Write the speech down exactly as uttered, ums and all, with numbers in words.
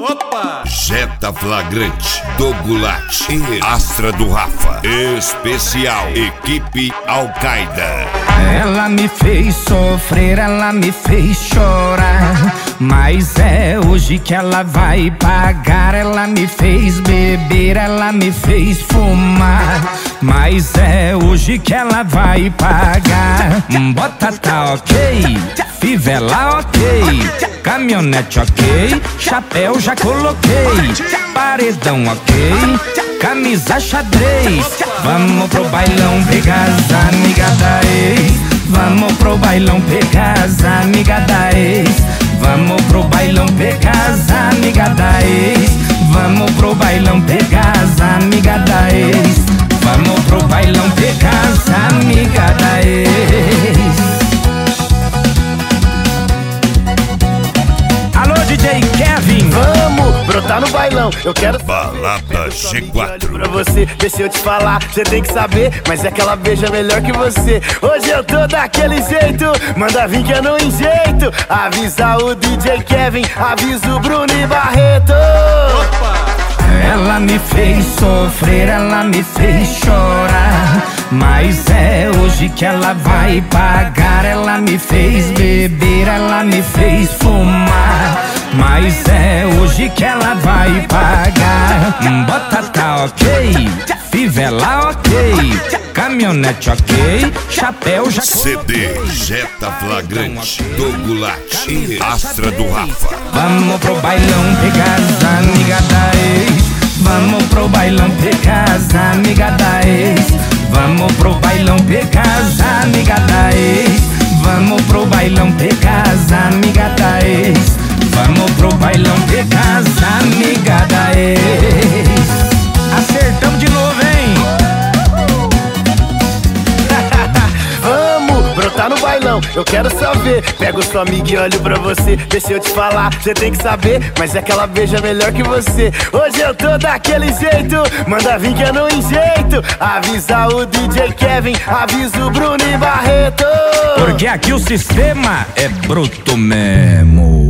Opa! Jetta Flagrante, do Goulart e Astra do Rafa. Especial Equipe Al-Qaeda. Ela me fez sofrer, ela me fez chorar, mas é hoje que ela vai pagar. Ela me fez beber, ela me fez fumar, mas é hoje que ela vai pagar. Bota tá ok, fivela ok, caminhonete ok, chapéu já coloquei, paredão ok, camisa xadrez. Vamos pro bailão pegar as amigas da ex. Vamos pro bailão pegar as amigas da ex. Vamos pro bailão pegar as amigas da ex. Vamos pro bailão pegar as amigas da ex. Vamos pro bailão pegar as amigas da ex. Alô, D J Kevin, vamos brotar no bailão, eu quero Balada G quatro. pra você, deixa eu te falar, cê tem que saber, mas é que ela beija melhor que você. Hoje eu tô daquele jeito, manda vir que eu não enjeito. Avisa o D J Kevin, avisa o Bruno e Barreto. ela me fez sofrer, ela me fez chorar, mas é hoje que ela vai pagar. Ela me fez beber, ela me fez fumar, mas é hoje que ela vai pagar. Bota tá ok, fivela ok, caminhonete ok, chapéu já. C D Jetta Flagrante, do Goulart e Astra do Rafa. Vamos pro bailão pegar as amigas da ex. Vamos pro bailão pegar as amigas da ex. Vamos pro bailão pegar as amigas da ex. Vamos pro bailão pegar as amigas da ex. Vamos pro bailão pegar as amigas da ex. Acertamos de novo, hein? Vamos brotar no bailão, eu quero saber. Pego sua amiga e olho pra você, deixa eu te falar, cê tem que saber, mas é que ela beija melhor que você. Hoje eu tô daquele jeito, manda vir que eu não enjeito. Avisa o D J Kevin, avisa o Bruno e Barreto. Porque aqui o sistema é bruto mesmo.